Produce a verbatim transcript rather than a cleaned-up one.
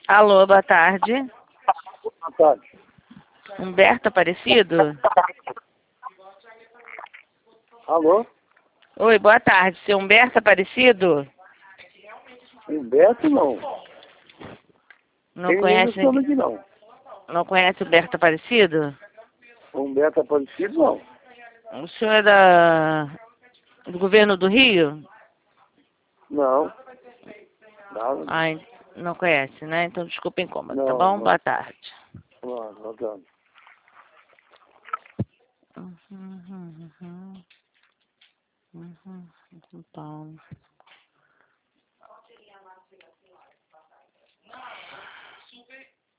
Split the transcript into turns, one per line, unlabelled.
Alô, boa tarde.
Boa tarde.
Humberto Aparecido?
Alô?
Oi, boa tarde. Seu Humberto Aparecido?
Humberto não.
Não
Tem
conhece,
esse nome aqui não.
não conhece Humberto Aparecido?
Humberto Aparecido não.
O senhor é da, do governo do Rio?
Não. Não,
Ai, não conhece, né? Então desculpa o incômodo, tá
não.
bom?
Não,
Boa tarde.
não, não, não.
Uhum, uhum, uhum. Uhum, então.